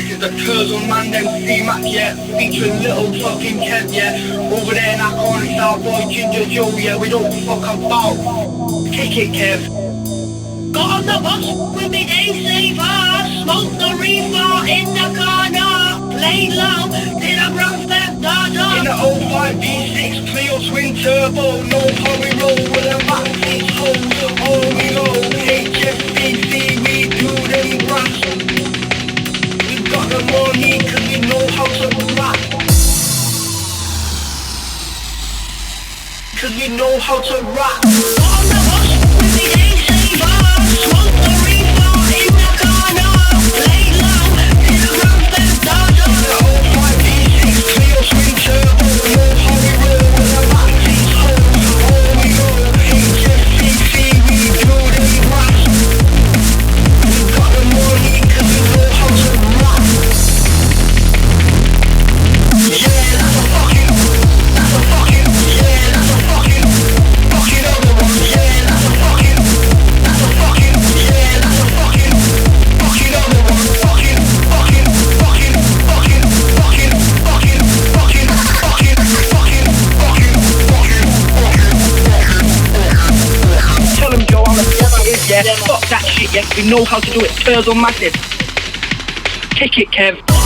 This is the Turtle Man MC-Mac, yeah. Featuring little fucking Kev, yeah. Over there in that corner, Starboy, Ginger Joe, yeah. We don't fuck about. Kick it, Kev. Got on the bus with me A-Saver. Smoke the reefer in the corner. Play low, did a brown step dada. In the 05 V6 Clio twin turbo. No hurry roll with a backseat hole. All we know, HSBC, we do them grass. We got the money cause we know how to rap. Cause we know how to rap. Got on the bus with me A-Saver. Smoke the reefer in the corner. Play low, did a brown step dada. In the 05 V6 Clio twin turbo. No hurry roll with a backseat hole. All we know, HSBC, we do them grass. We got the money cause we know how to rap. Yeah, that's a fucking, yeah, that's a fucking other one. Yeah, that's a fucking, yeah, that's a fucking other one. Tell him, Joe, how the fuck it is, yeah. Fuck that shit, yeah. We know how to do it. Turtle Madness. Kick it, Kev.